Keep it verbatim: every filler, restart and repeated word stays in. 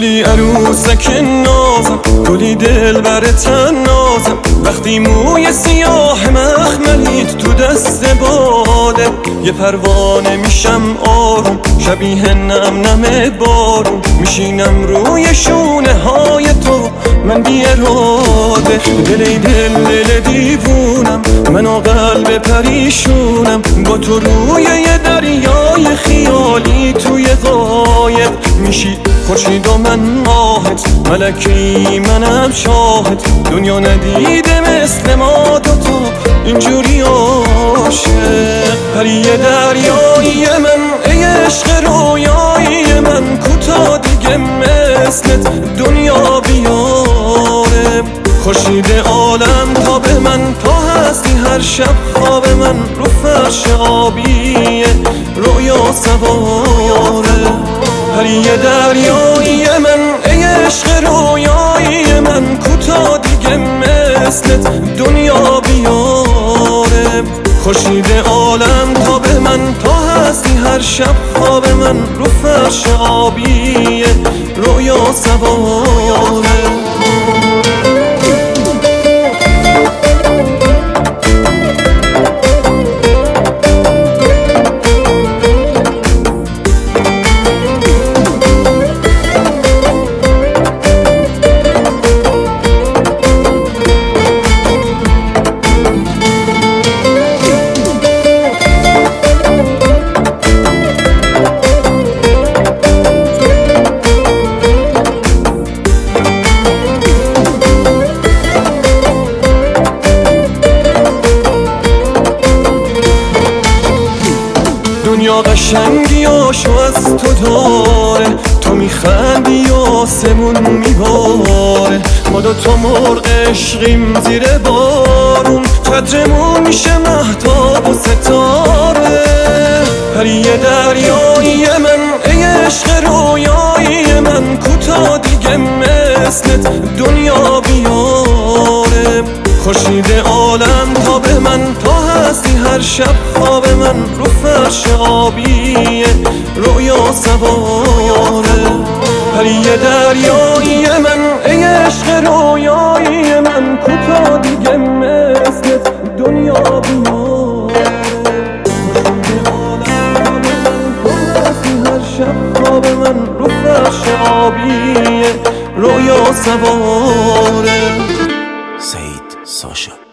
گلی عروسک نازم، گلی دل بر تنازم، وقتی موی سیاه مخملیت تو دست باده، یه پروانه میشم آروم، شبیه نم نم بارون، میشینم روی شونه های تو من بی اراده. دل دل دل دیوونم، من و قلب پریشونم، با تو روی یه دریای خیالی توی قایق میشی خورشید و من ماهت، ملکی منم شاهد، دنیا ندیده مثل ما دوتا اینجوری عاشق. پری دریایی من، ای عشق رویایی من، کوتا دیگه مثلت دنیا بیاره. خورشید عالم تا به من، تا هستی هر شب خواب من، رو فرش آبی رویا سواره. پری دریایی من، ای عشق رویایی من، کوتا دیگه مثلت دنیا بیاره. خورشید عالم تا به من، تا هستی هر شب خواب من، رو فرش آبی رویا سواره. دنیا قشنگی آشو از تو داره، تو میخندی آسمون میباره، ما دوتا مرغ عشقیم زیر بارون، چترمون میشه مهتاب و ستاره. پری دریایی من، ای عشق رویایی من، کوتا دیگه مثلت دنیا بیاره. خورشید عالم تا به من، تا هستی هر شب خواب من، رو فرش آبی رویا سواره. پری دریایی من، ای عشق رویایی من، کوتا دیگه مثلت دنیا بیاره. خورشید عالم تا هستی هر شب خواب من، رو فرش آبی رویا سواره. سعید ساشا.